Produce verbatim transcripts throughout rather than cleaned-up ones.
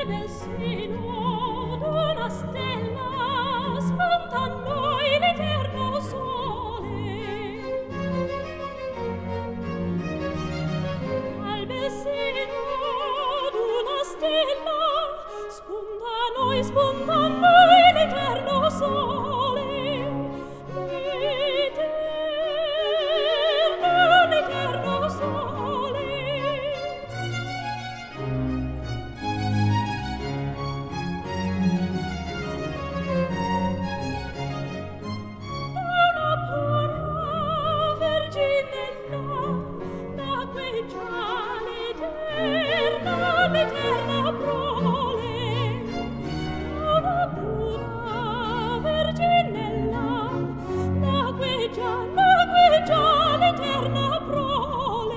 bel seno d'una stella spunta a noi l'eterno sole. Al bel seno d'una stella spunta a noi, spunta a noi l'eterno sole. L'eterno, l'eterno sole. Una pura verginella nacque già l'eterna, l'eterna prole. Una pura verginella nacque già, nacque già l'eterna prole.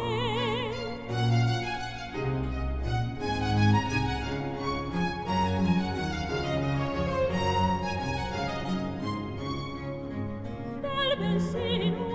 Dal bel seno